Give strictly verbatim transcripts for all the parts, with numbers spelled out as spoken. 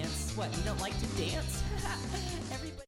dance. What, you don't like to dance? Everybody.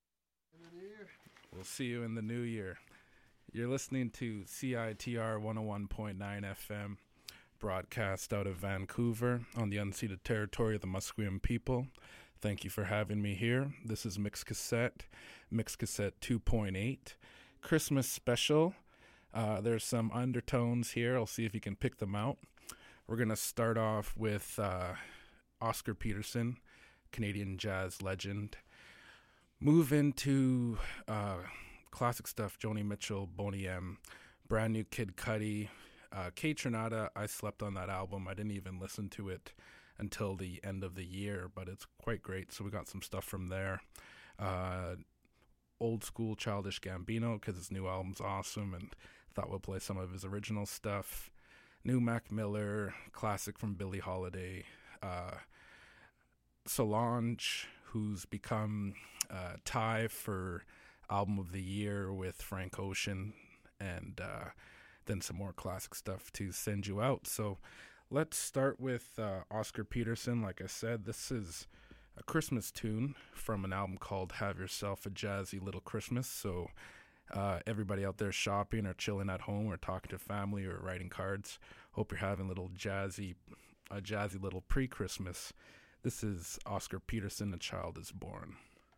We'll see you in the new year. You're listening to C I T R one oh one point nine F M, broadcast out of Vancouver on the unceded territory of the Musqueam people. Thank you for having me here. This is Mix Cassette, Mix Cassette two point eight, Christmas special. Uh, there's some undertones here. I'll see if you can pick them out. We're going to start off with uh, Oscar Peterson, Canadian jazz legend. Move into uh, classic stuff, Joni Mitchell, Boney M, brand new Kid Cudi. Uh, Kaytranada, I slept on that album. I didn't even listen to it until the end of the year, but it's quite great. So we got some stuff from there. Uh, old school Childish Gambino, because his new album's awesome, and thought we'll play some of his original stuff. New Mac Miller, classic from Billie Holiday. Uh, Solange, who's become uh, tie for album of the year with Frank Ocean, and uh, then some more classic stuff to send you out. So let's start with uh, Oscar Peterson. Like I said, this is a Christmas tune from an album called Have Yourself a Jazzy Little Christmas. So uh, everybody out there shopping or chilling at home or talking to family or writing cards, hope you're having a little jazzy, a jazzy little pre-Christmas. This is Oscar Peterson, A Child is Born.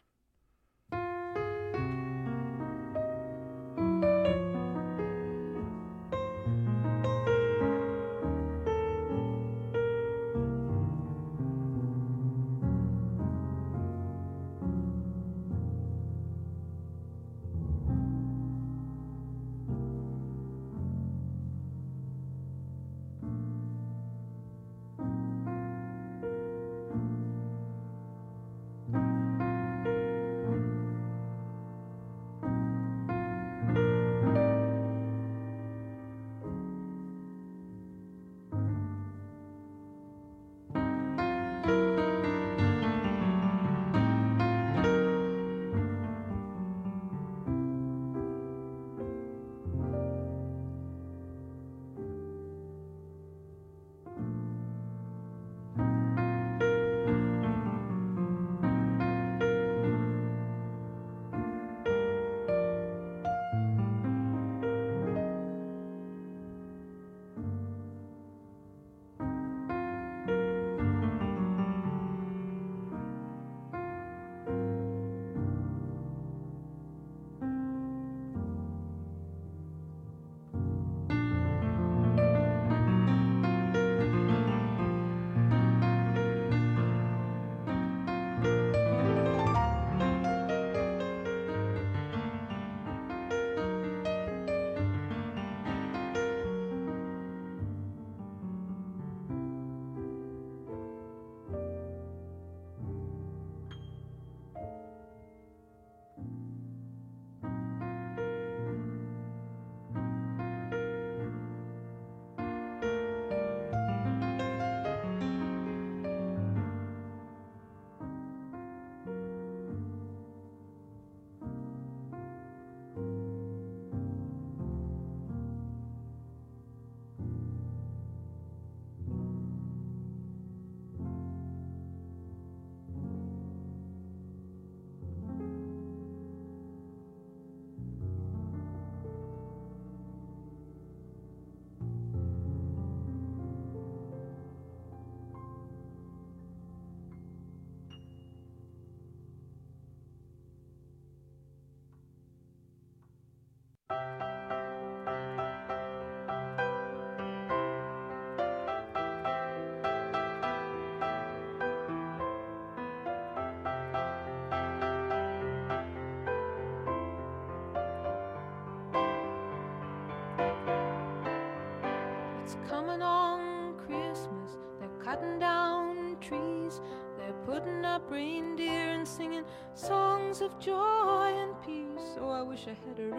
Coming on Christmas, they're cutting down trees, they're putting up reindeer and singing songs of joy and peace. Oh, I wish I had a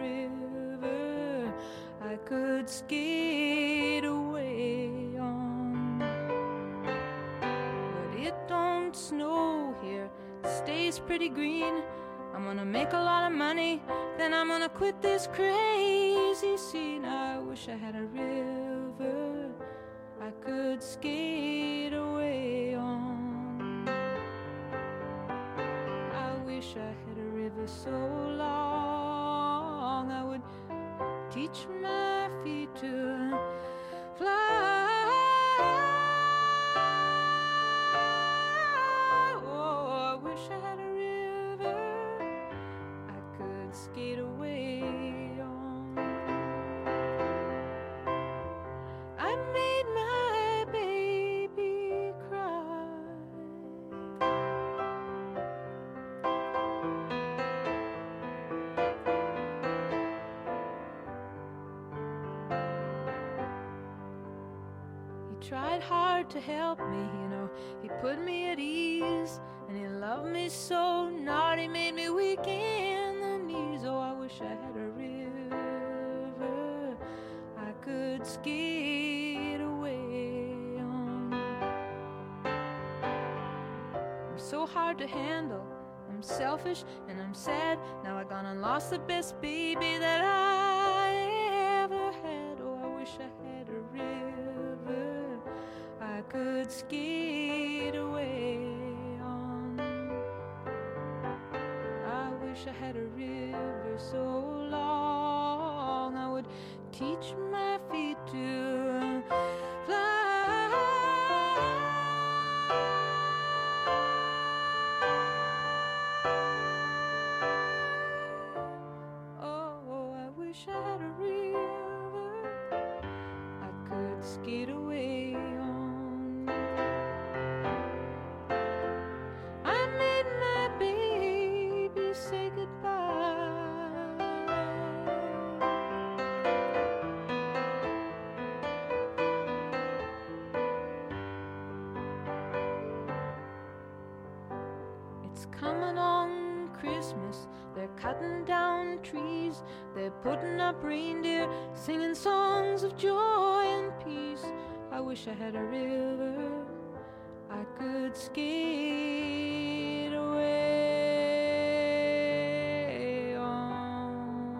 river I could skate away on, but it don't snow here, it stays pretty green. I'm gonna make a lot of money, then I'm gonna quit this crazy scene. I wish I had a river I could skate away on. wish I had a river so long I would teach my feet to fly. Oh, I wish I had a river I could skate away on. I made my baby cry. He tried hard to help me, you know, he put me at ease, and he loved me so not he made me weak in the knees. Oh, I wish I had a river I could skate away on. I'm so hard to handle, I'm selfish and I'm sad. Now I gone and lost the best baby that I ever had. Oh, I wish I had a river I could skate away on. I wish I had a river so long I would teach my feet to fly. Oh, I wish I had a river I could skate away on. I made my baby say goodbye. It's coming on Christmas, they're cutting down trees, they're putting up reindeer, singing songs of joy and peace. I wish I had a river I could skate away on.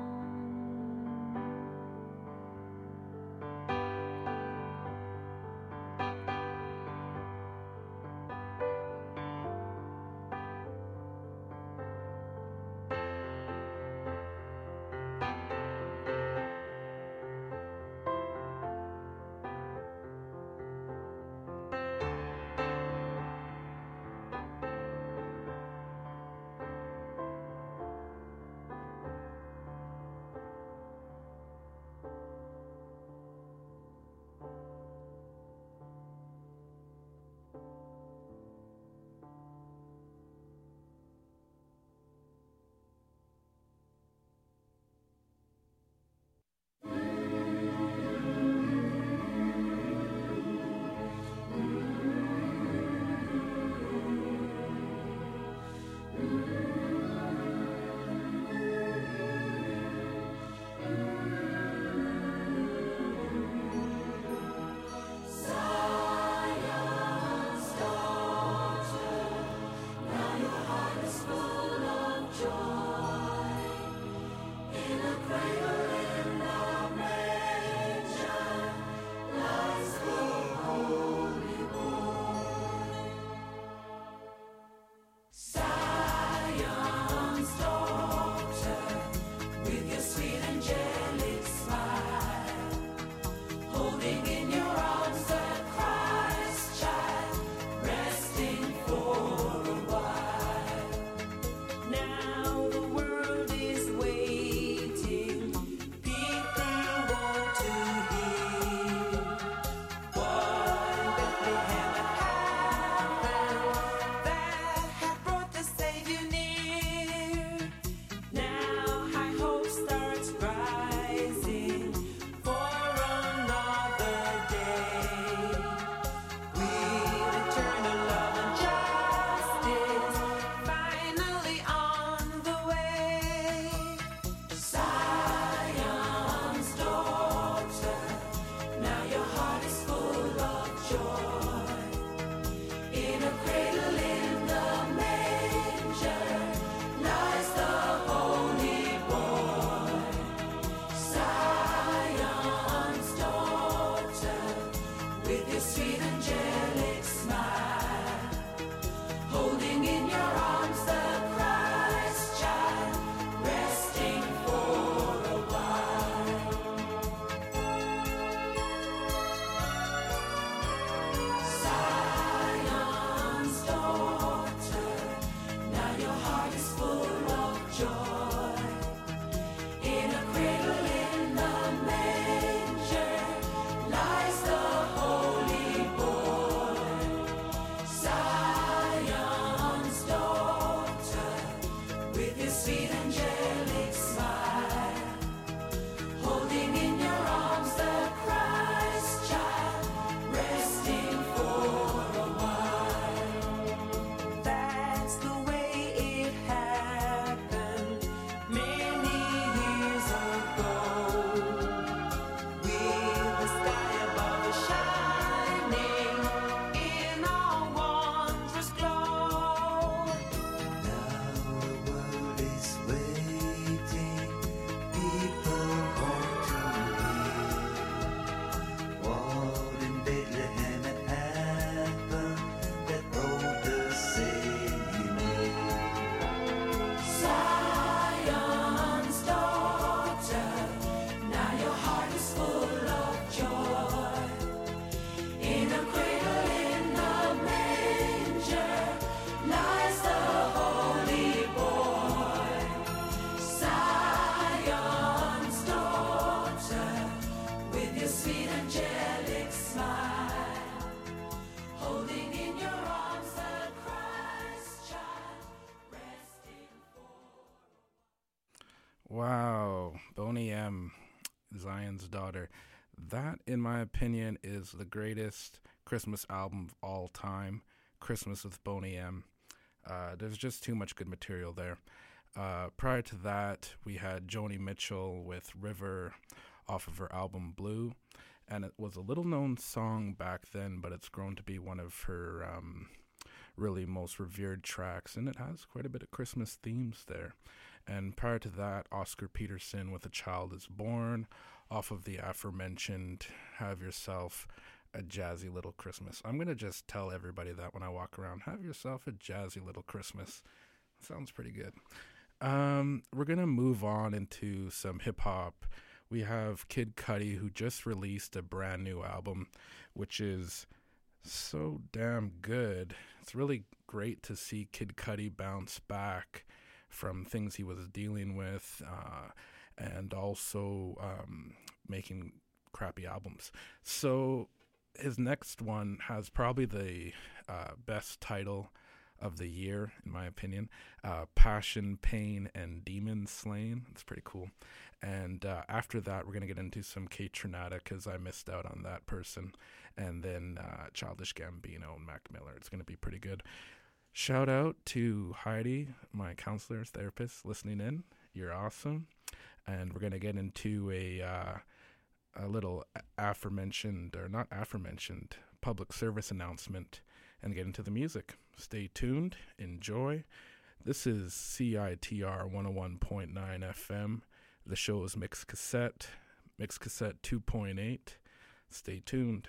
Man's Daughter. That, in my opinion, is the greatest Christmas album of all time, Christmas with Boney M. Uh, there's just too much good material there. Uh, prior to that, we had Joni Mitchell with River off of her album Blue, and it was a little-known song back then, but it's grown to be one of her um, really most revered tracks, and it has quite a bit of Christmas themes there. And prior to that, Oscar Peterson with A Child Is Born, off of the aforementioned Have Yourself a Jazzy Little Christmas. I'm going to just tell everybody that when I walk around, have yourself a jazzy little Christmas. Sounds pretty good. Um, we're going to move on into some hip-hop. We have Kid Cudi, who just released a brand new album, which is so damn good. It's really great to see Kid Cudi bounce back from things he was dealing with, uh, and also um, making crappy albums. So his next one has probably the uh, best title of the year, in my opinion. Uh, Passion, Pain, and Demon Slain. It's pretty cool. And uh, after that, we're going to get into some Kaytranada, because I missed out on that person. And then uh, Childish Gambino and Mac Miller. It's going to be pretty good. Shout out to Heidi, my counselor, therapist, listening in. You're awesome. And we're going to get into a uh, a little aforementioned, or not aforementioned, public service announcement and get into the music. Stay tuned. Enjoy. This is C I T R one oh one point nine F M. The show is Mixed Cassette, Mixed Cassette two point eight. Stay tuned.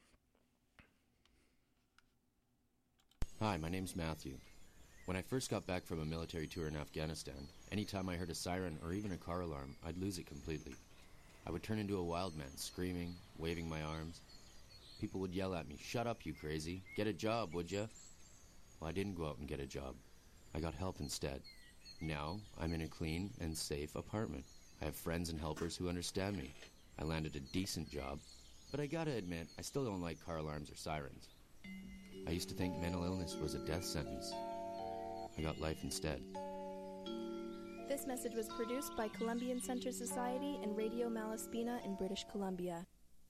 Hi, my name's Matthew. When I first got back from a military tour in Afghanistan, anytime I heard a siren or even a car alarm, I'd lose it completely. I would turn into a wild man, screaming, waving my arms. People would yell at me, "Shut up, you crazy. Get a job, would ya?" Well, I didn't go out and get a job. I got help instead. Now, I'm in a clean and safe apartment. I have friends and helpers who understand me. I landed a decent job, but I gotta admit, I still don't like car alarms or sirens. I used to think mental illness was a death sentence. I got life instead. This message was produced by Columbian Center Society and Radio Malaspina in British Columbia.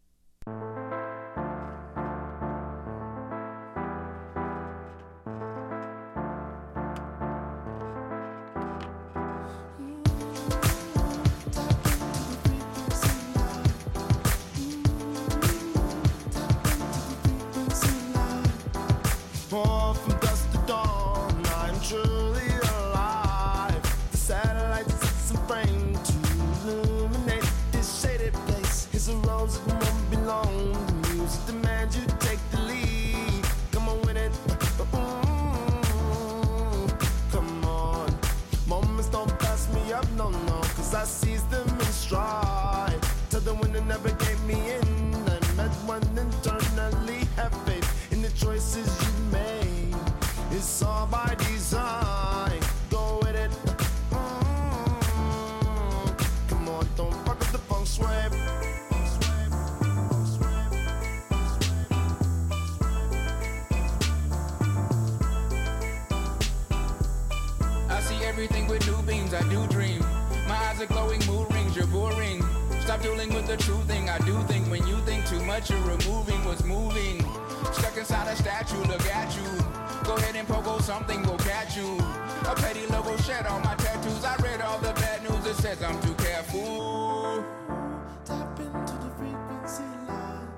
Everything with new beams, I do dream. My eyes are glowing, mood rings, you're boring. Stop dealing with the true thing, I do think. When you think too much, you're removing what's moving. Stuck inside a statue, look at you. Go ahead and pogo, something will catch you. A petty logo shed on my tattoos. I read all the bad news, it says I'm too careful. Tap into the frequency line.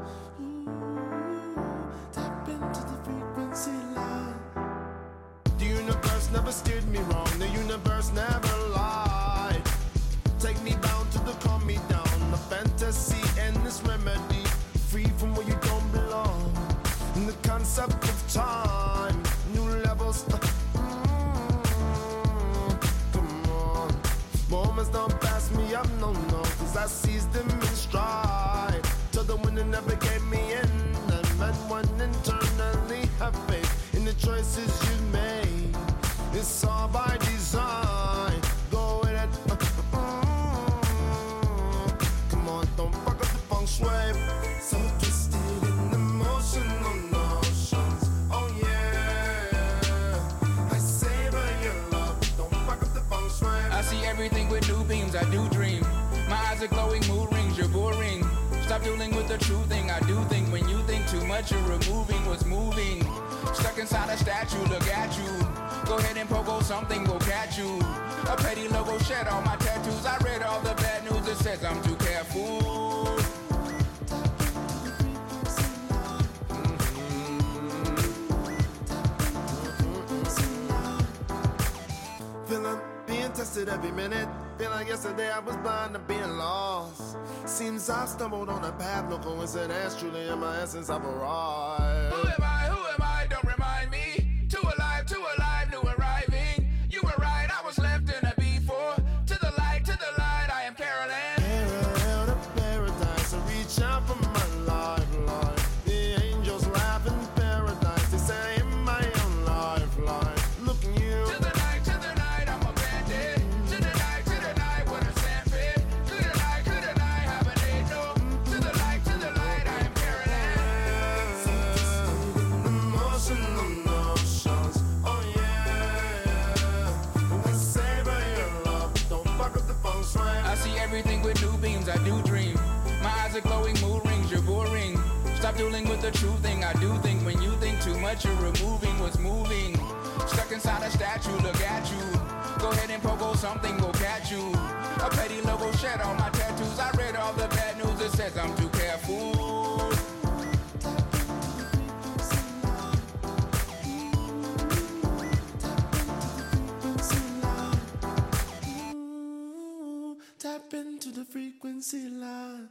Ooh, tap into the frequency line. The universe never steered me wrong. The universe never lied. Take me down to the calm me down. The fantasy and this remedy. Free from where you don't belong. In the concept of time. New levels. Uh, mm, come on. Moments don't pass me up, no, no. Cause I seized them in stride. Till the winner never gave me in. And men one internally have faith in the choices you made. It's all by design. Go with it. Uh, mm, come on, don't fuck up the feng shui. So twisted in emotional notions. Oh yeah. I savor your love. Don't fuck up the feng shui. I see everything with new beams, I do dream. My eyes are glowing, mood rings, you're bored. dueling with the true thing. I do think when you think too much, you're removing what's moving. Stuck inside a statue, look at you. Go ahead and pogo something, will catch you. A petty logo shed on my tattoos. I read all the bad news, it says I'm too careful. Feeling being tested every minute. Feel like yesterday I was blind to being lost. Seems I stumbled on a path, no coincidence. Truly in my essence I've arrived. Who am I? Who am I? Don't remind me. Too alive, too alive, new arriving. You were right, I was left in a B four. To the light, to the light, I am Carolyn. Parallel to paradise, I reach out for my lifeline. The angels laugh in paradise. They say in my own lifeline. Look at you. To the night, to the night, I'm a bandit. To the night, to the night, what a sandpit. To the night, to the night, have an eight no. To the light, to the light, I am Carolyn. Emotional notions, oh yeah. We savor your love, don't fuck up the feng shui. I see everything with new beams, I do dream. My eyes are glowing, mood rings, you're boring. Stop dueling with the true thing, I do think when you think too much, you're removing what's moving. Stuck inside a statue, look at you. Go ahead and pogo something, will catch you. A petty logo shed on my tattoos. I read all the bad news, it says I'm too careful. Ooh, tap into the frequency line.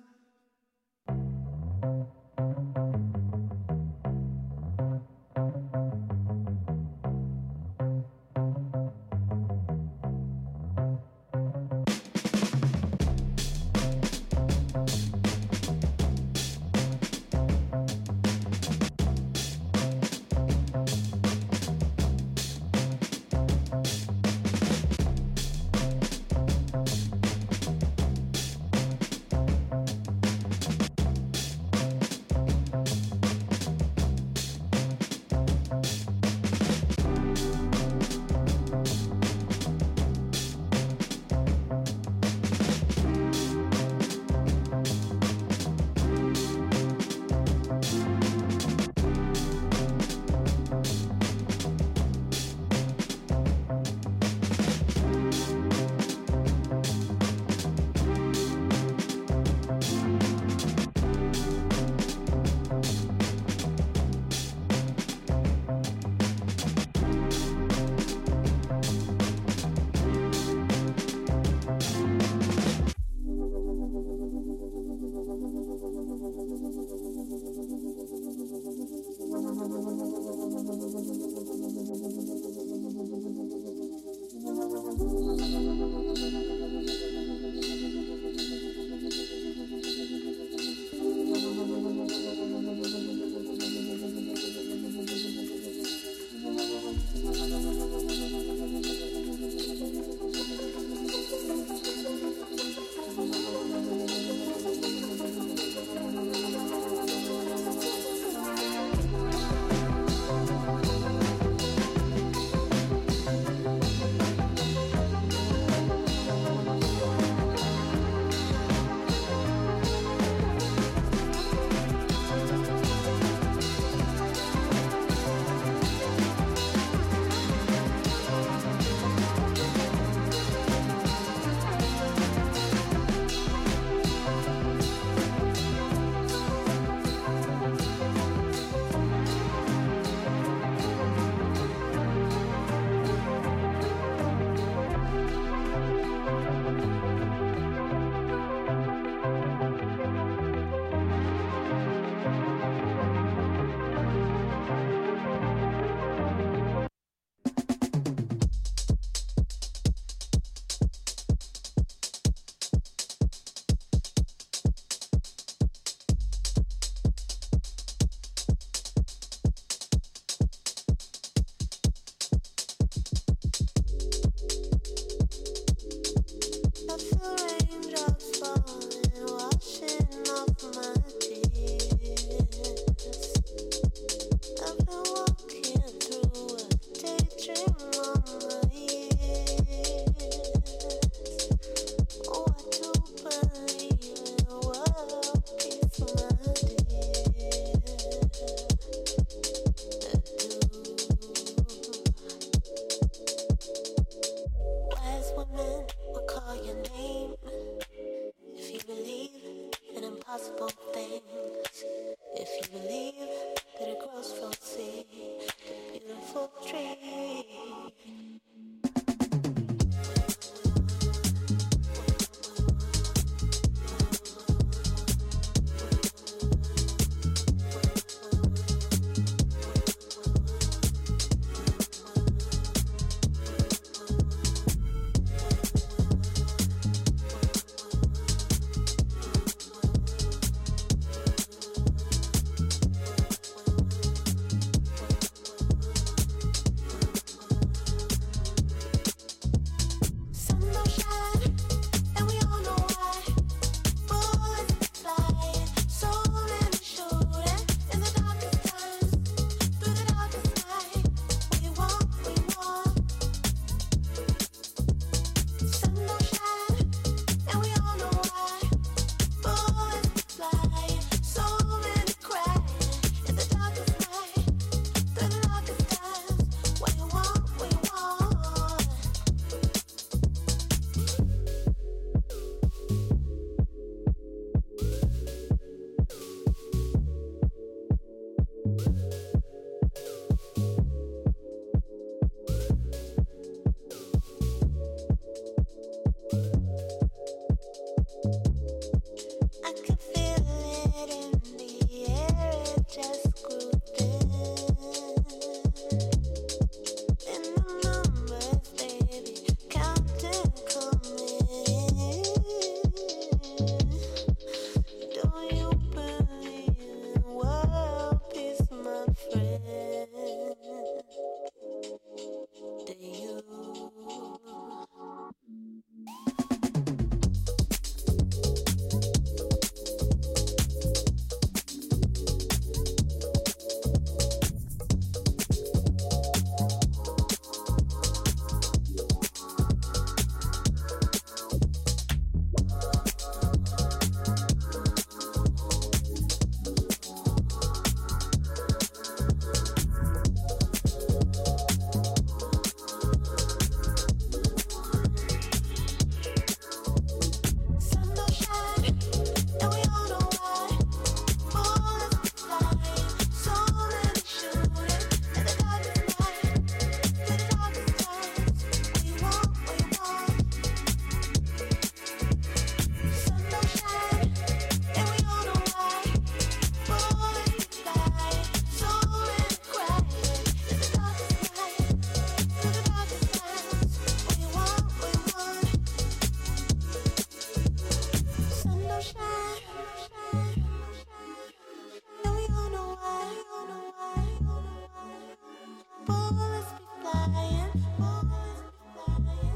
bullets be flying, bullets be flying.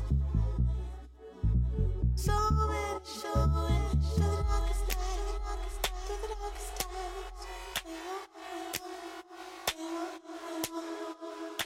So many showing to the darkest night, to the darkest times. We want, we want, we want, we want.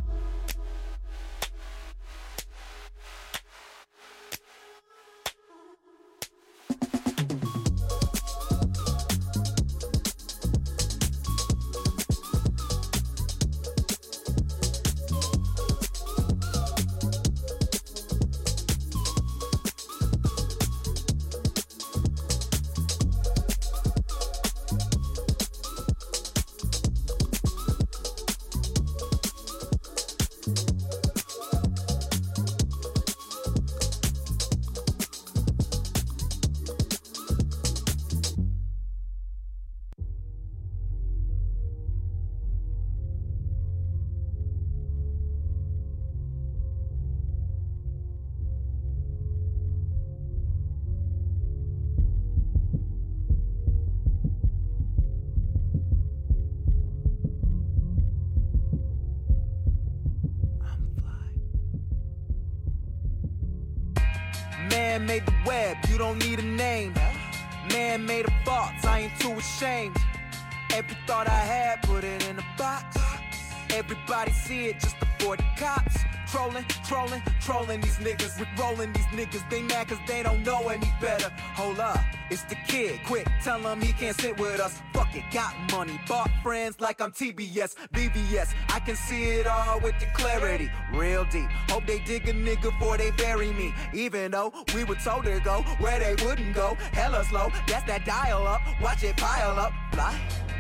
Man made the web, you don't need a name. Man made of thoughts, I ain't too ashamed. Every thought I had, put it in a box. Everybody see it, just avoid the cops. Trolling, trolling, trolling these niggas. With rolling these niggas, they mad cause they don't know any better. Hold up, it's the kid, quick, tell him he can't sit with us. Fuck it, got money, bought friends like I'm T B S, B V S. I can see it all with the clarity, real deep. Hope they dig a nigga before they bury me. Even though we were told to go where they wouldn't go. Hella slow, that's that dial up, watch it pile up, fly.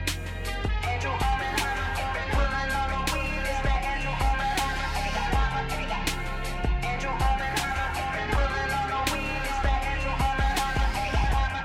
Andrew Oppenheimer, pulling on the wheel, it's the Andrew Oppenheimer. Andrew Oppenheimer, pulling on the wheel, it's the Andrew Oppenheimer.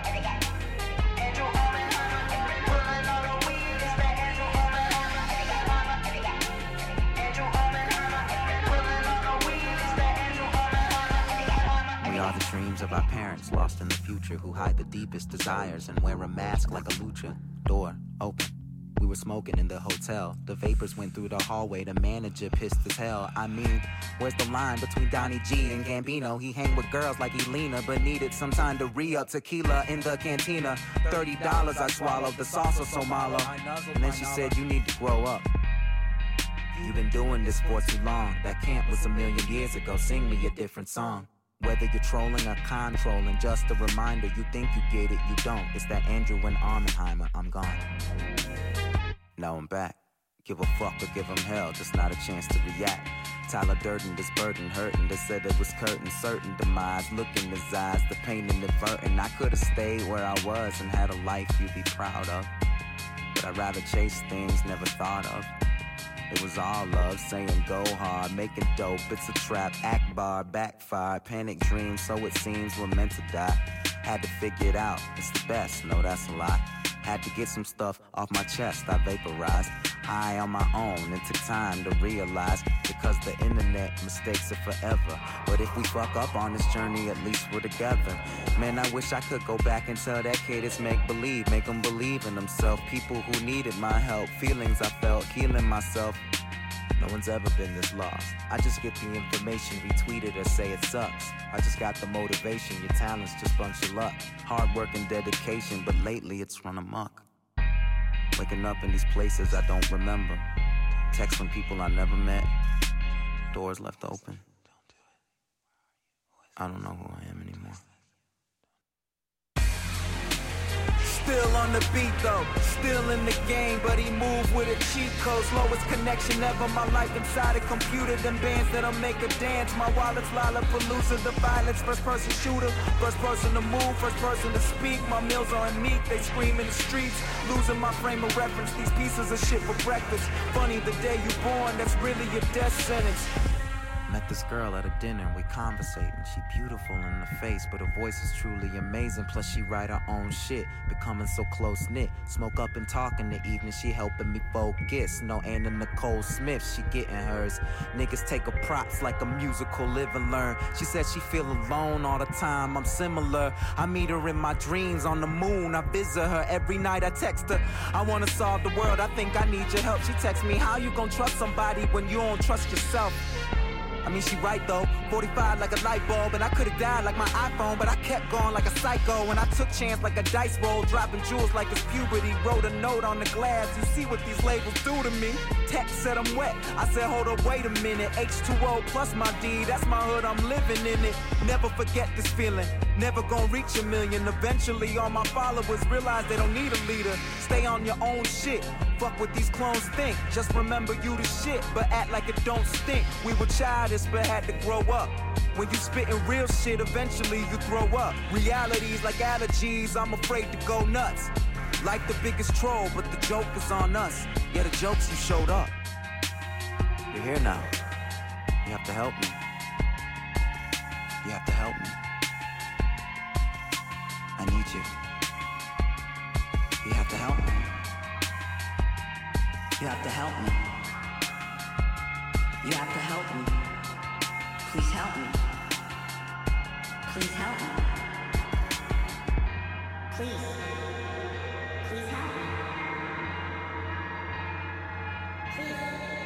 Andrew Oppenheimer, pulling on the wheel, it's the Andrew Oppenheimer. Andrew Oppenheimer, pulling on the wheel, it's the Andrew Oppenheimer. We are the dreams of our parents lost in the future who hide the deepest desires and wear a mask like a lucha. Door open. We were smoking in the hotel. The vapors went through the hallway. The manager pissed as hell. I mean, where's the line between Donnie G and Gambino? He hang with girls like Elena, but needed some time to re-up tequila in the cantina. Thirty dollars I swallowed, the salsa so malo. And then she said, you need to grow up. You've been doing this for too long. That camp was a million years ago. Sing me a different song. Whether you're trolling or controlling, just a reminder, you think you get it, you don't. It's that Andrew and Oppenheimer, I'm gone. Now I'm back. Give a fuck or give him hell, just not a chance to react. Tyler Durden, this burden hurting. They said it was curtain, certain demise. Look in his eyes, the pain inadvertent. I could've stayed where I was and had a life you'd be proud of. But I'd rather chase things never thought of. It was all love, saying go hard, making dope, it's a trap, Akbar, backfire, panic dreams, so it seems we're meant to die. Had to figure it out, it's the best, no that's a lie. Had to get some stuff off my chest, I vaporized. High on my own, it took time to realize, because the internet mistakes are forever. But if we fuck up on this journey, at least we're together. Man, I wish I could go back and tell that kid it's make-believe, make him believe in himself. People who needed my help, feelings I felt, healing myself. No one's ever been this lost. I just get the information, retweet it or say it sucks. I just got the motivation, your talents just bunch of luck. Hard work and dedication, but lately it's run amok. Waking up in these places I don't remember. Texting people I never met. Doors left open. I don't know who I am anymore. Still on the beat though, still in the game, but he moved with a cheat code. Slowest connection ever, my life inside a computer. Them bands that'll make a dance, my wallet's Lollapalooza. The violence, first person shooter, first person to move, first person to speak. My meals aren't meat, they scream in the streets. Losing my frame of reference, these pieces of shit for breakfast. Funny the day you born, that's really your death sentence. Met this girl at a dinner and we conversating. She beautiful in the face, but her voice is truly amazing. Plus she write her own shit, becoming so close-knit. Smoke up and talk in the evening, she helping me focus. No Anna Nicole Smith, she getting hers. Niggas take her props like a musical, live and learn. She said she feel alone all the time, I'm similar. I meet her in my dreams on the moon, I visit her every night, I text her. I wanna solve the world, I think I need your help. She texts me, how you gonna trust somebody when you don't trust yourself? I mean, she right though, forty-five like a light bulb. And I could've died like my iPhone, but I kept going like a psycho. And I took chance like a dice roll, dropping jewels like it's puberty. Wrote a note on the glass, you see what these labels do to me. Text said I'm wet, I said hold up, wait a minute. H two O plus my D, that's my hood, I'm living in it. Never forget this feeling, never gonna reach a million. Eventually all my followers realize they don't need a leader. Stay on your own shit, fuck what these clones think. Just remember you the shit, but act like it don't stink. We were childish but had to grow up. When you spitting real shit, eventually you throw up. Realities like allergies, I'm afraid to go nuts. Like the biggest troll, but the joke is on us. Yeah, the jokes you showed up. You're here now. You have to help me. You have to help me. I need you. You have to help me. You have to help me. You have to help me. Please help me. Please help me. Please. Please help me. Please.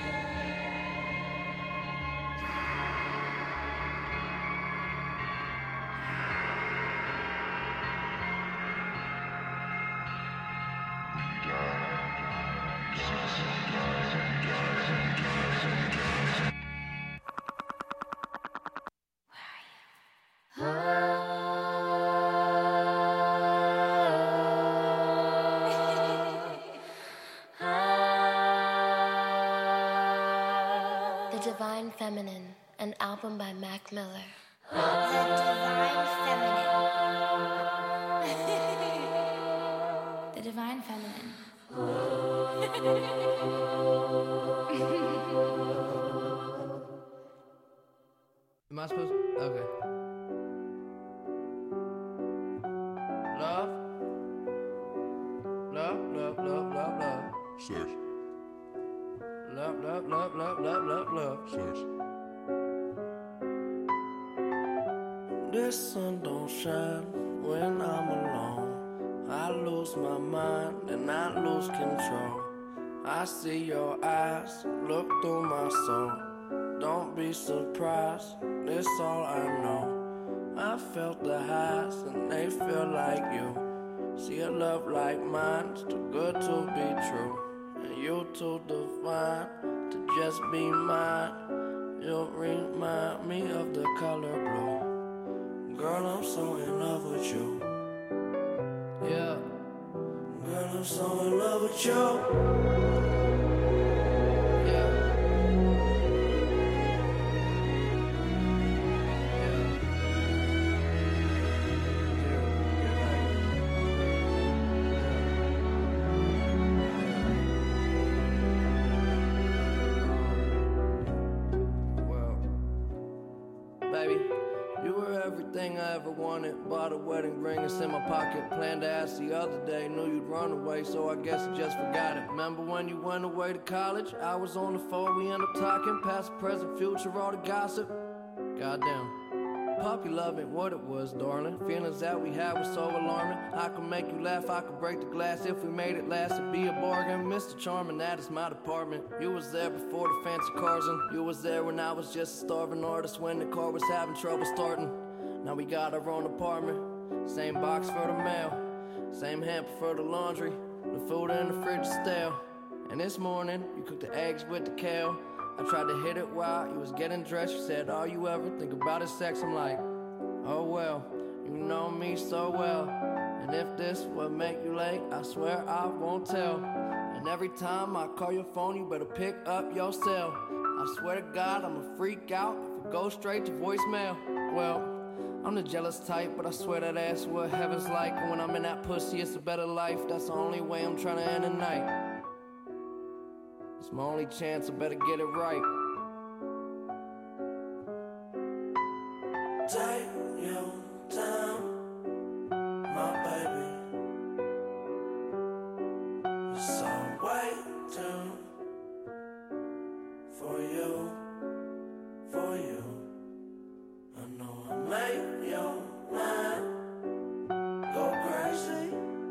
The Divine Feminine, an album by Mac Miller. The Divine Feminine. The Divine Feminine. Am I supposed to? Okay. Love. Love, love, love, love, love. Sex. Love, love, love, love, love, love, love. Sex. This sun don't shine when I'm alone. I lose my mind and I lose control. I see your eyes look through my soul. Don't be surprised, this all I know. I felt the highs and they feel like you. See a love like mine's too good to be true. And you too divine to just be mine. You remind me of the color blue. Girl, I'm so in love with you. Yeah. Girl, I'm so in love with you. I ever wanted, bought a wedding ring, it's in my pocket. Planned to ask the other day, knew you'd run away, so I guess I just forgot it. Remember when you went away to college? I was on the phone, we ended up talking, past, present, future, all the gossip. Goddamn. Puppy love ain't what it was, darling. Feelings that we had was so alarming. I could make you laugh, I could break the glass. If we made it last, it'd be a bargain. Mister Charming, that is my department. You was there before the fancy cars, and you was there when I was just a starving artist, when the car was having trouble starting. Now we got our own apartment, same box for the mail, same hamper for the laundry, the food in the fridge is stale. And this morning, you cooked the eggs with the kale. I tried to hit it while you was getting dressed. You said, all you ever think about is sex. I'm like, oh well, you know me so well. And if this would make you late, I swear I won't tell. And every time I call your phone, you better pick up your cell. I swear to God, I'm a freak out if it goes straight to voicemail. Well, I'm the jealous type, but I swear that ass what heaven's like. And when I'm in that pussy, it's a better life. That's the only way I'm trying to end the night. It's my only chance, I better get it right. for you, for you. I know I make your mind go crazy,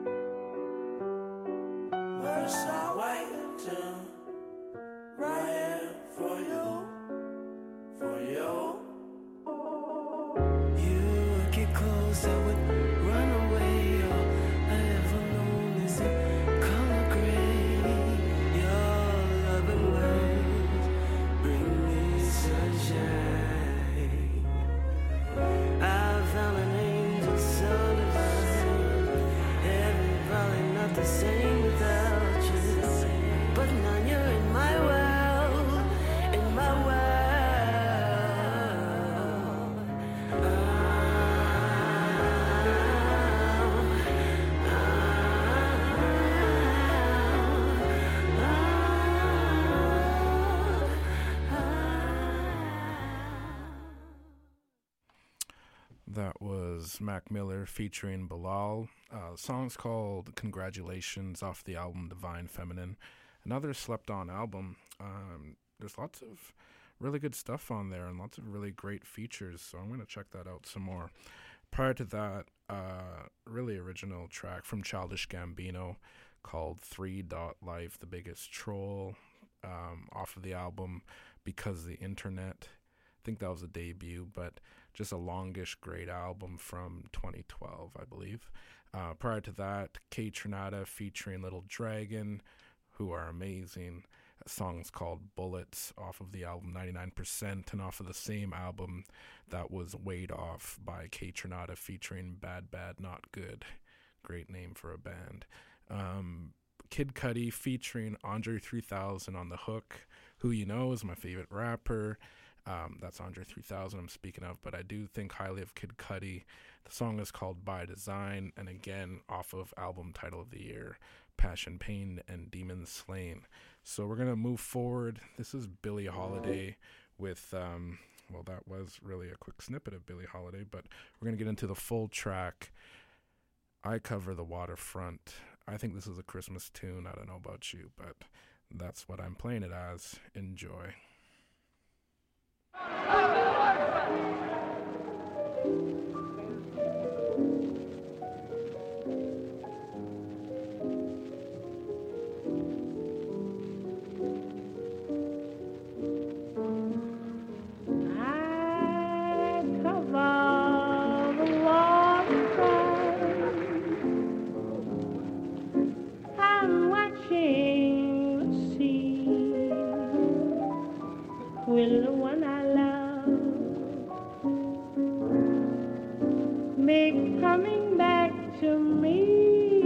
but it's all waiting right here for you, for you. You would get close, I would run away. All I ever known is a color gray. Your loving words bring me sunshine. I found an angel so divine. Heaven probably not the same without you, but now you're in my world, in my world. That was Mac Miller featuring Bilal. Uh, the song's called Congratulations off the album Divine Feminine. Another slept-on album. Um, there's lots of really good stuff on there and lots of really great features, so I'm going to check that out some more. Prior to that, uh, really original track from Childish Gambino called Three Dot Life, The Biggest Troll, um, off of the album Because the Internet. I think that was a debut, but just a longish, great album from twenty twelve, I believe. Uh, prior to that, K Tronada featuring Little Dragon, who are amazing. A song's called Bullets off of the album ninety-nine percent, and off of the same album that was Weighed Off by K Tronada featuring Bad Bad Not Good. Great name for a band. Um, Kid Cudi featuring Andre three thousand on the hook, who you know is my favorite rapper. Um, that's Andre three thousand I'm speaking of, but I do think highly of Kid Cudi. The song is called By Design, and again, off of album title of the year, Passion, Pain, and Demons Slain. So we're going to move forward. This is Billie Holiday with, um, well, that was really a quick snippet of Billie Holiday, but we're going to get into the full track. I Cover the Waterfront. I think this is a Christmas tune. I don't know about you, but that's what I'm playing it as. Enjoy. Will the one I love be coming back to me?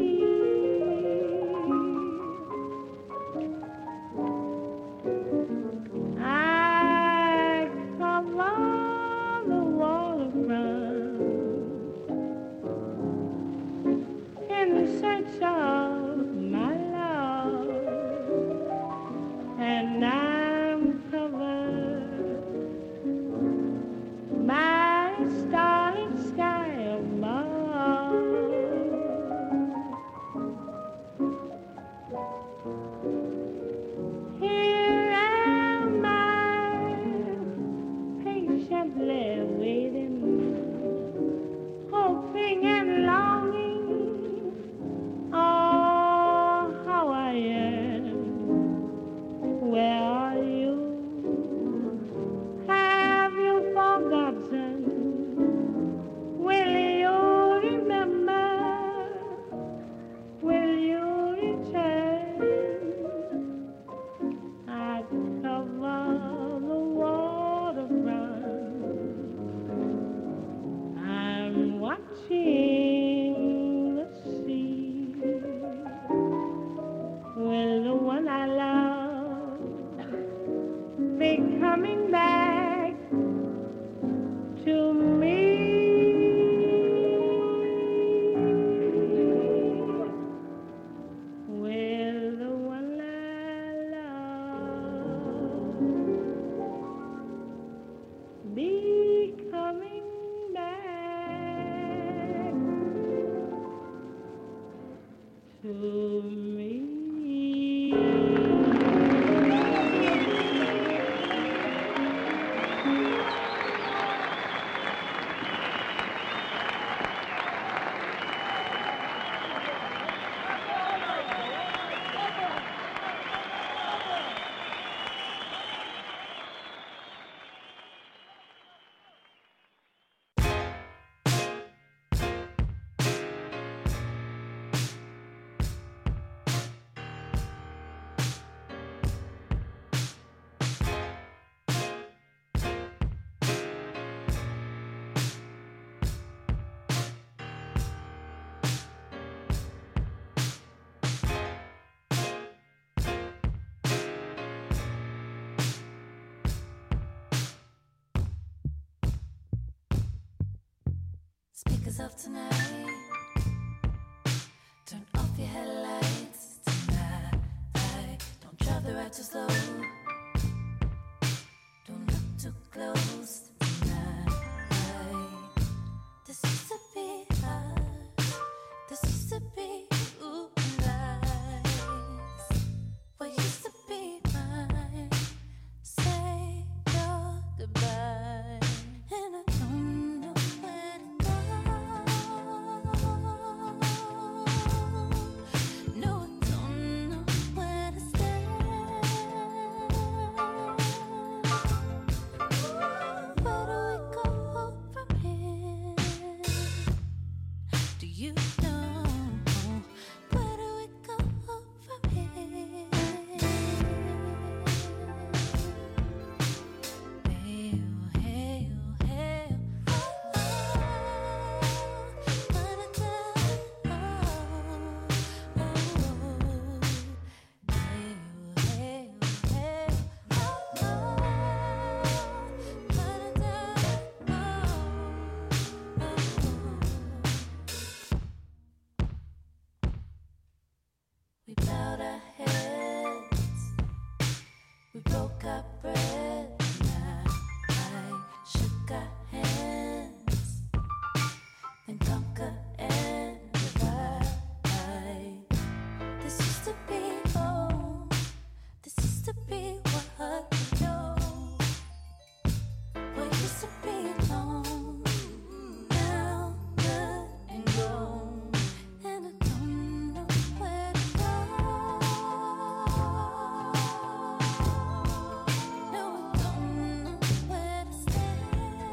I cover the waterfront in search of my love, and I'm covered by a starlit sky above. Here am I, patiently waiting, hoping and longing. Oh, how I am. Where are you? Have you forgotten? Will you remember? Will you return? I cover the waterfront. I'm watching the sea. Will the one I love be coming back to me? Will the one I love be coming back to me? yourself tonight. Turn off your headlights tonight. Don't drive the ride too slow. Don't look too close tonight. This used to be us. This used to be ooh lies. What used to be mine. Say your goodbye, and I don't know where to go. No, I don't know where to stay. Where do we go from here? Do you know? Where do we go from here? Hey, oh, hey, oh, hey, oh, oh, oh, oh, oh. Hey, oh, hey, oh, hey, oh, oh. We bowed our heads, we broke our bread, and I shook our hands, then conquer and divide. This used to be home, this used to be what we know. What used to be long, now good and gone, and I don't know where to go. No, I don't know where to stay.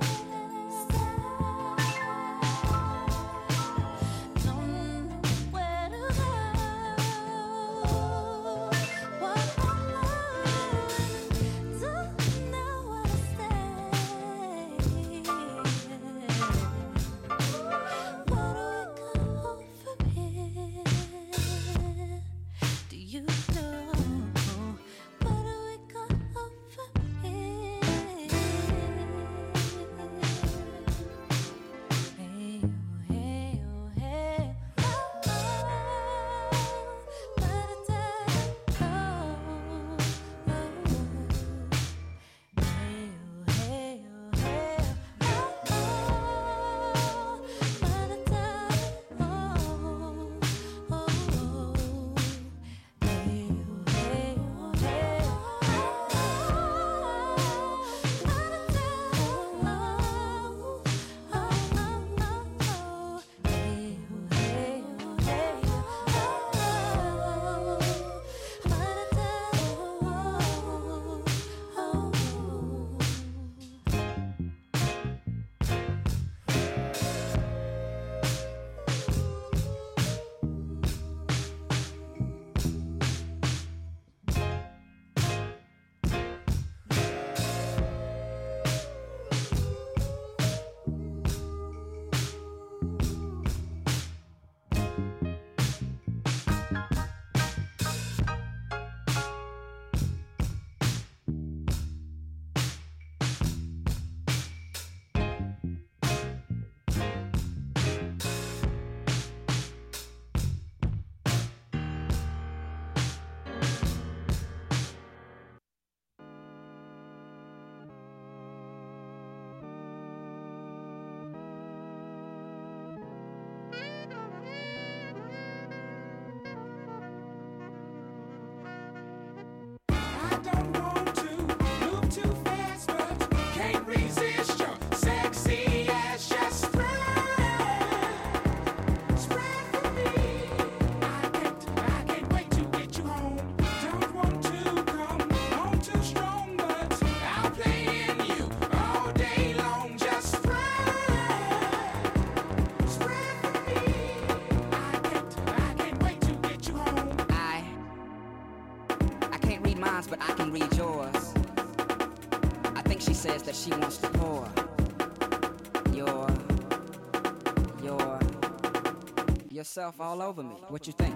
Don't know where to go. What I learned, don't know where to stay. Where do we go from here? Do you know? Where do we go from here? Hey, oh, hey, oh, hey, oh, oh, ba-da-da, oh, oh. Hey, oh, hey, oh, hey, oh, oh, ba-da-da, oh, oh, oh. Hey, oh, hey, oh, hey, But I can read yours. I think she says that she wants to pour your, your, yourself all over me. What you think?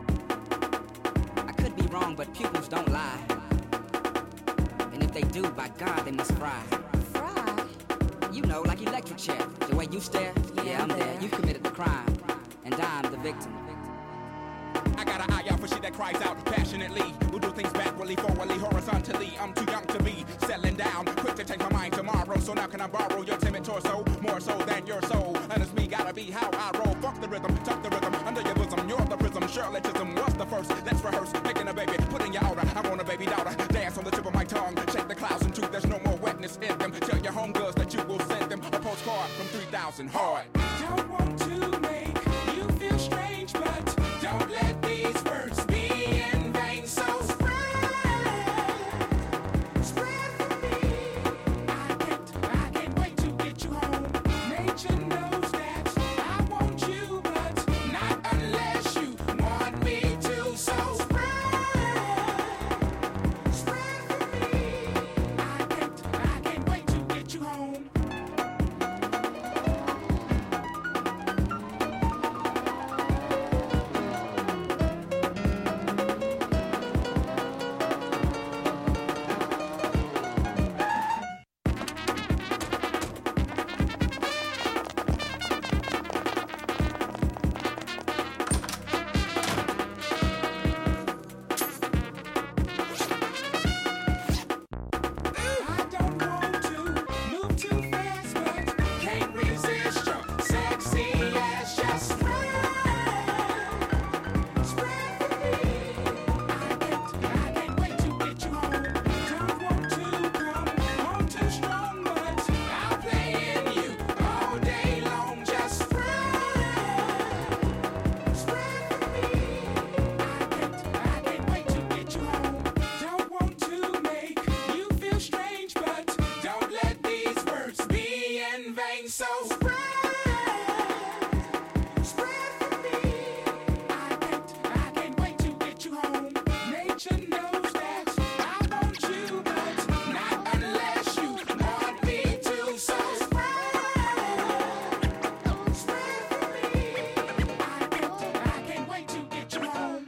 I could be wrong, but pupils don't lie. And if they do, by God, they must fry. Fry? you know, like electric chair. The way you stare, yeah, I'm there. You've committed the crime, and I'm the victim. I got an eye out for shit that cries out passionately. We'll do things backwardly, forwardly, horizontally. I'm too young to be settling down. Quick to change my mind tomorrow. So now can I borrow your timid torso? More so than your soul. And it's me, gotta be how I roll. Fuck the rhythm, tuck the rhythm under your bosom. You're the prism, Shirleyism. What's the first? Let's rehearse. Making a baby, put in your order. I want a baby daughter. Dance on the tip of my tongue. Shake the clouds into there's no more wetness in them. Tell your homegirls that you will send them a postcard from three thousand hard. Don't want to make you feel strange, but don't let these words be in vain. So spread, spread for me. I can't, I can't wait to get you home. Nature knows that I want you, but not unless you want me to. So spread, spread for me. I can't, I can't wait to get you home. I don't want to move too fast, but can't resist your sexy ass. Just spread, spread for me. I can't, I can't wait to get you home. Don't want to come on too strong, but I'll play in you all day long. Just spread, spread for me. I can't, I can't wait to get you home. Don't want to make you feel strange, but don't let these words be in vain. So spread, spread for me. I can't, I can't wait to get you home. Nature knows that I want you, but not unless you want me to. So spread, spread for me. I can't, I can't wait to get you home.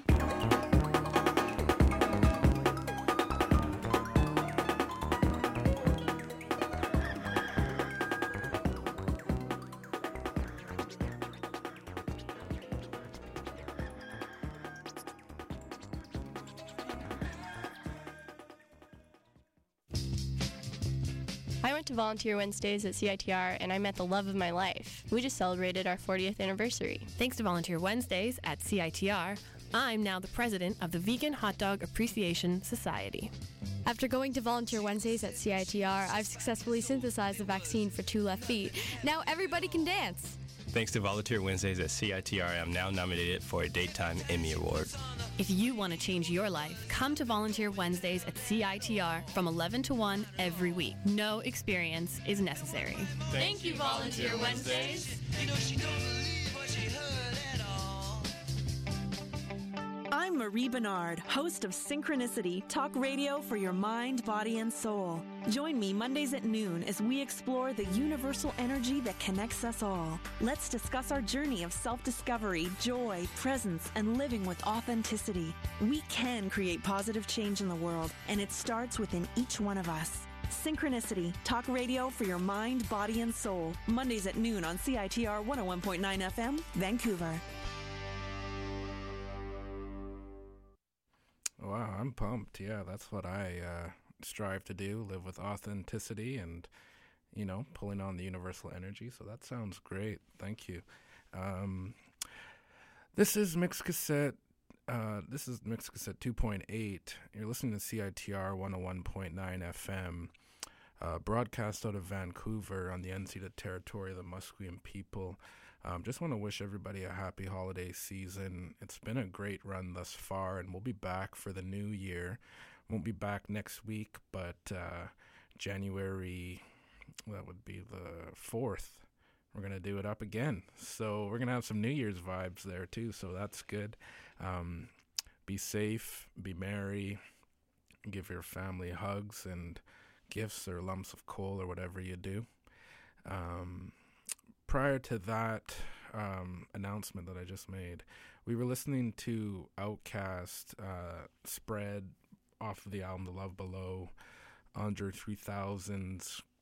I went to Volunteer Wednesdays at C I T R and I met the love of my life. We just celebrated our fortieth anniversary. Thanks to Volunteer Wednesdays at C I T R, I'm now the president of the Vegan Hot Dog Appreciation Society. After going to Volunteer Wednesdays at C I T R, I've successfully synthesized a vaccine for two left feet. Now everybody can dance. Thanks to Volunteer Wednesdays at C I T R, I'm now nominated for a Daytime Emmy Award. If you want to change your life, come to Volunteer Wednesdays at C I T R from eleven to one every week. No experience is necessary. Thank you, Volunteer Wednesdays. I'm Marie Bernard, host of Synchronicity, talk radio for your mind, body, and soul. Join me Mondays at noon as we explore the universal energy that connects us all. Let's discuss our journey of self-discovery, joy, presence, and living with authenticity. We can create positive change in the world, and it starts within each one of us. Synchronicity, talk radio for your mind, body, and soul. Mondays at noon on C I T R one oh one point nine F M, Vancouver. Wow, I'm pumped. Yeah, that's what I uh, strive to do, live with authenticity and, you know, pulling on the universal energy. So that sounds great. Thank you. Um, this is Mix Cassette. Uh, this is Mix Cassette two point eight. You're listening to C I T R one oh one point nine F M, uh, broadcast out of Vancouver on the unceded territory of the Musqueam people. Um, just want to wish everybody a happy holiday season. It's been a great run thus far, and we'll be back for the new year. Won't be back next week, but uh, January, that would be the fourth, we're going to do it up again. So we're going to have some New Year's vibes there, too, so that's good. Um, be safe, be merry, give your family hugs and gifts or lumps of coal or whatever you do. Um... Prior to that um, announcement that I just made, we were listening to Outkast uh, Spread off of the album The Love Below, Andre three thousand's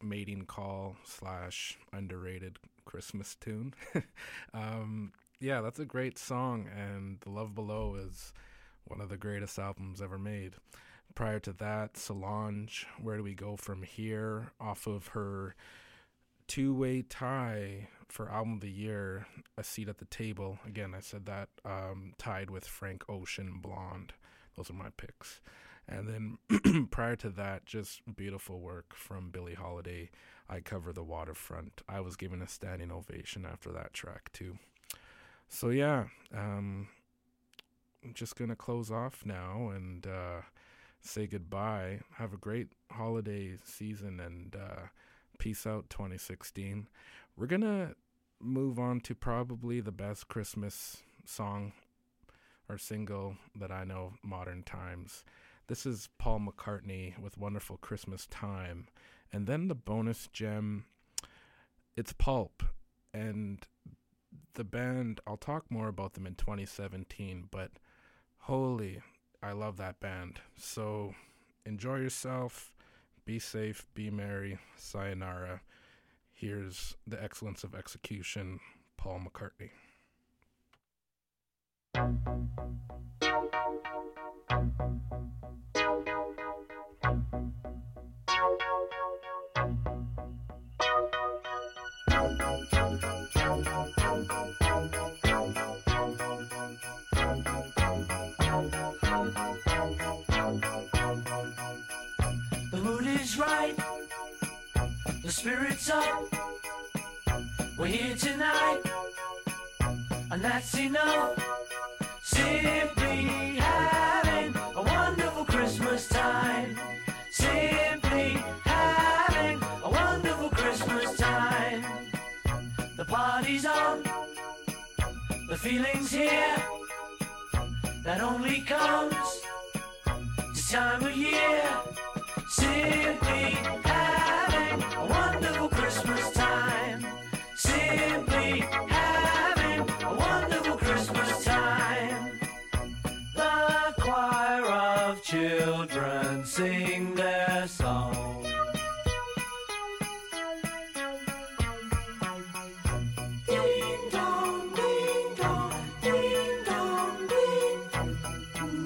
mating call slash underrated Christmas tune. um, yeah, that's a great song, and The Love Below is one of the greatest albums ever made. Prior to that, Solange, Where Do We Go From Here, off of her two-way tie for Album of the Year, A Seat at the Table. Again, I said that, um, tied with Frank Ocean, Blonde. Those are my picks. And then prior to that, just beautiful work from Billie Holiday, I Cover the Waterfront. I was given a standing ovation after that track, too. So, yeah, um, I'm just going to close off now and uh, say goodbye. Have a great holiday season, and uh, peace out twenty sixteen. We're going to move on to probably the best Christmas song or single that I know, Modern Times. This is Paul McCartney with Wonderful Christmas Time. And then the bonus gem, it's Pulp. And the band, I'll talk more about them in twenty seventeen, but holy, I love that band. So enjoy yourself, be safe, be merry, sayonara. Here's The Excellence of Execution, Paul McCartney. The mood is right, the spirit's up. We're here tonight, and that's enough. Simply having a wonderful Christmas time. Simply having a wonderful Christmas time. The party's on, the feeling's here. That only comes this time of year. Simply having a wonderful Christmas time. Simply having a wonderful Christmas time. The choir of children sing their song. Ding dong, ding dong, ding dong, ding.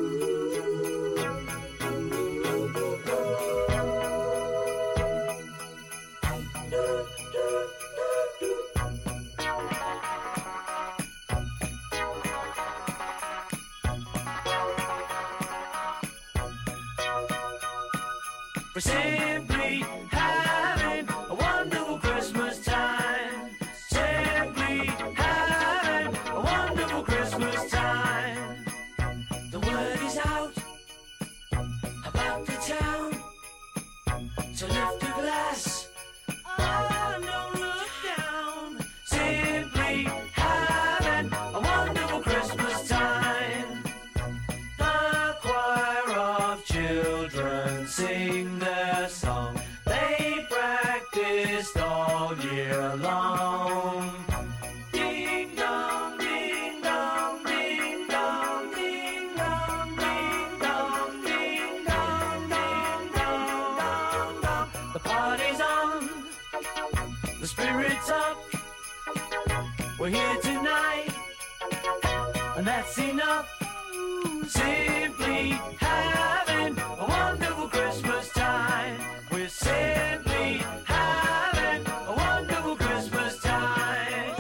We're simply having a wonderful Christmas time. Simply having a wonderful Christmas time. The word is out about the town to lift a glass. Oh, don't look down. Simply having a wonderful Christmas time. The choir of children sing their song. They practiced all year long. Ding dong, ding dong, ding dong, ding dong, ding dong, ding dong, ding dong, dong, dong. The party's on, the spirit's up. We're here tonight, and that's enough. Simply having a wonderful Christmas time. We're simply having a wonderful Christmas time.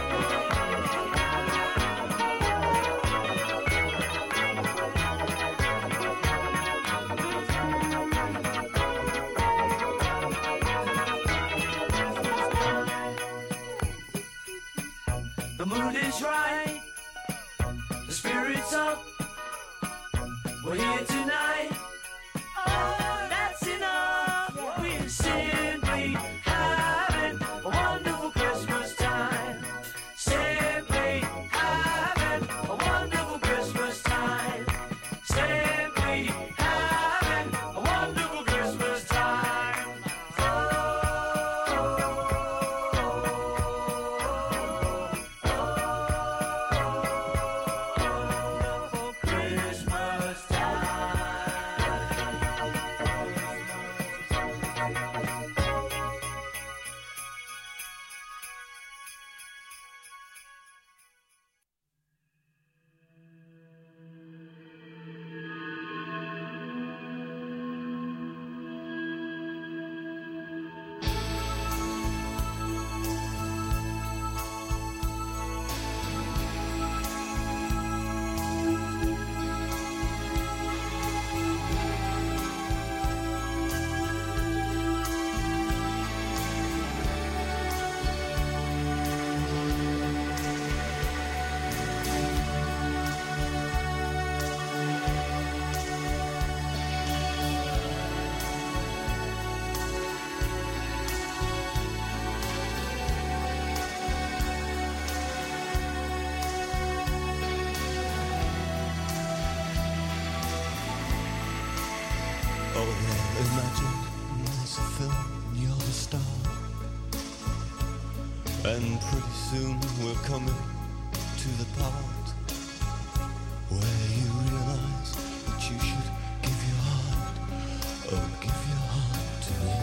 The mood is right, the spirit's up. We're here tonight. And pretty soon we're coming to the part where you realize that you should give your heart, oh, give your heart to me.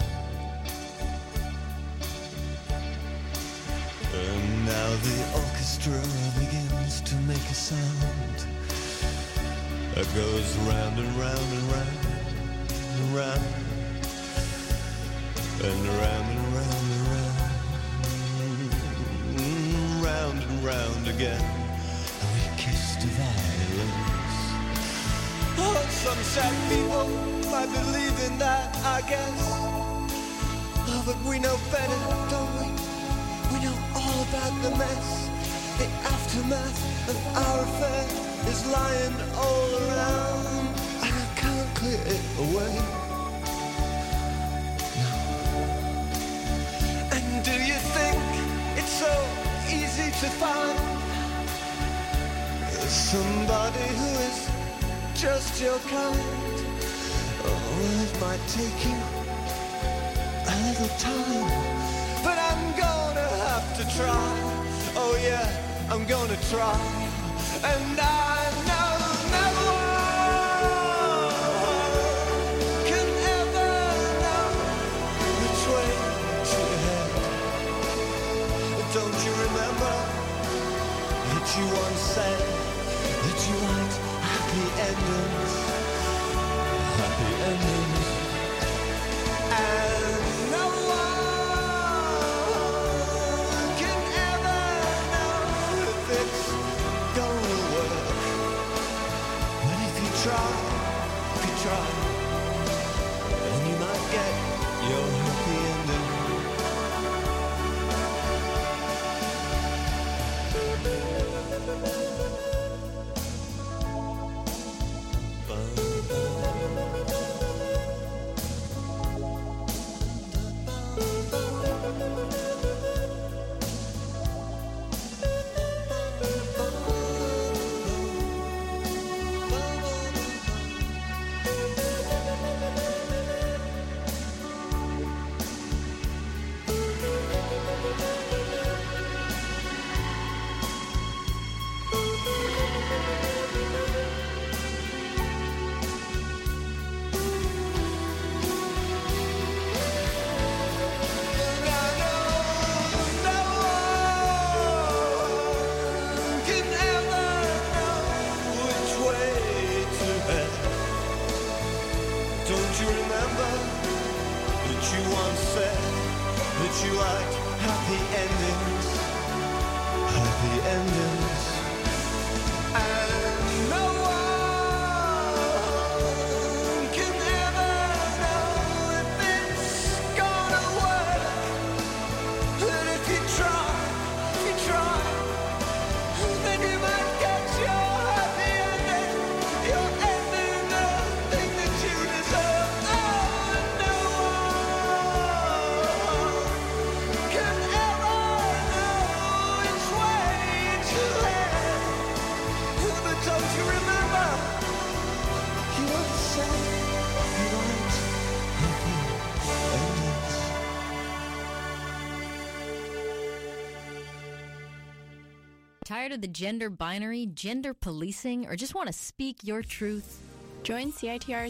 And now the orchestra begins to make a sound that goes round and round and round and round and round and round and round, round and round again. And we kiss the violins. Oh, some sad people might believe in that, I guess. Oh, but we know better, don't we? We know all about the mess. The aftermath of our affair is lying all around, and I can't clear it away. No. And do you think it's so easy to find somebody who is just your kind? Oh, it might take you a little time, but I'm gonna have to try. Oh yeah, I'm gonna try. And I know no one can ever know which way to head. Don't you remember that you once said that you liked happy endings, happy endings, and no one can ever know if it's gonna work. But if you try, if you try, then you might get your happy ending. Tired of the gender binary, gender policing, or just want to speak your truth? Join C I T R's